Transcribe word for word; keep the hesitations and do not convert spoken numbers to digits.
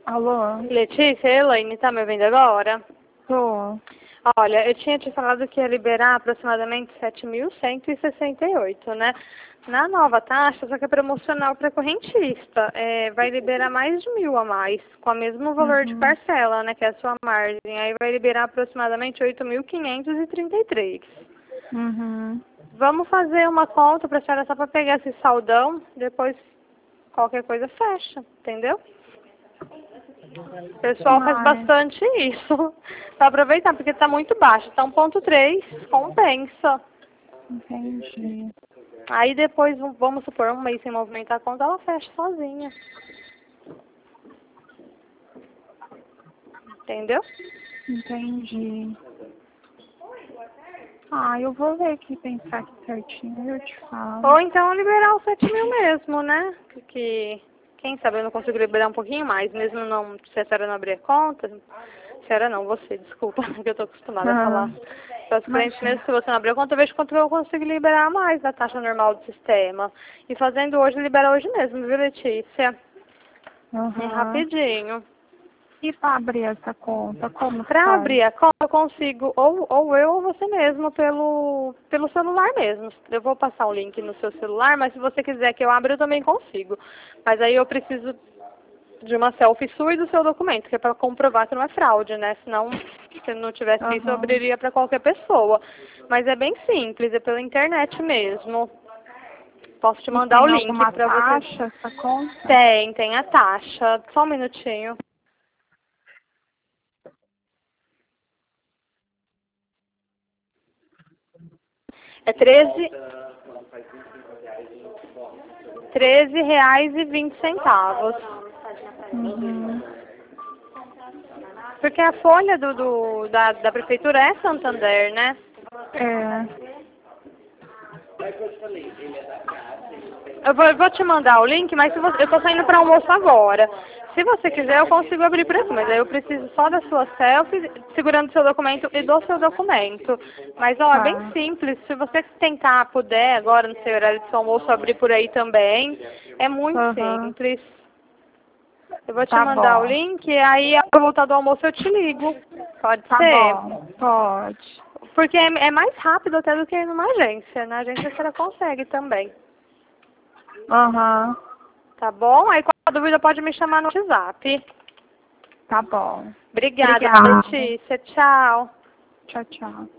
Alô? Letícia, Elaine, tá me ouvindo agora? Tô. Olha, eu tinha te falado que ia liberar aproximadamente sete mil cento e sessenta e oito, né? Na nova taxa, só que é promocional para correntista, é, vai liberar mais de mil a mais, com o mesmo valor de Uhum. parcela, né, que é a sua margem. Aí vai liberar aproximadamente oito mil quinhentos e trinta e três. Uhum. Vamos fazer uma conta para a senhora só para pegar esse saldão, depois qualquer coisa fecha, entendeu? O pessoal faz Mas, bastante isso, para aproveitar, porque está muito baixo, está um ponto três, compensa. entendi. Aí depois, vamos supor, um mês sem movimentar a conta, ela fecha sozinha. Entendeu? Entendi. Ah, eu vou ver aqui, pensar aqui certinho, eu te falo. Ou então liberar os sete mil mesmo, né? Que, quem sabe eu não consigo liberar um pouquinho mais, mesmo não, se a senhora não abrir a conta. A senhora não, você, desculpa, que eu tô acostumada a falar. Para os clientes mesmo, se você não abrir a conta, eu vejo quanto eu consigo liberar mais da taxa normal do sistema. E fazendo hoje, libera hoje mesmo, viu, Letícia? Uhum. É rapidinho. E pra abrir essa conta, como Para faz? abrir a conta, eu consigo ou, ou eu ou você mesmo pelo, pelo celular mesmo. Eu vou passar o link no seu celular, mas se você quiser que eu abra, eu também consigo. Mas aí eu preciso de uma selfie sua e do seu documento, que é para comprovar que não é fraude, né? Senão, se não tivesse Uhum. isso, eu abriria para qualquer pessoa. Mas é bem simples, é pela internet mesmo. Posso te E mandar tem o link alguma para você. taxa essa conta? Tem, tem a taxa. Só um minutinho. É treze treze reais e vinte centavos. Uhum. Porque a folha do, do, da, da prefeitura é Santander, né? É. Eu vou, eu vou te mandar o link, mas se você, eu tô saindo para almoço agora. Se você quiser, eu consigo abrir por aqui, mas aí eu preciso só da sua selfie, segurando o seu documento e do seu documento. Mas, ó, é bem Tá. simples. Se você tentar, puder, agora no seu horário de seu almoço, abrir por aí também, é muito Uhum. simples. Eu vou te Tá mandar o bom. link e aí, ao voltar do almoço, eu te ligo. Pode Tá ser? bom. Pode. Porque é, é mais rápido até do que ir numa agência. Na agência você consegue também. Aham. Tá bom? Aí, qualquer dúvida, pode me chamar no WhatsApp. Tá bom. Obrigada, Obrigada. Letícia. Tchau. Tchau, tchau.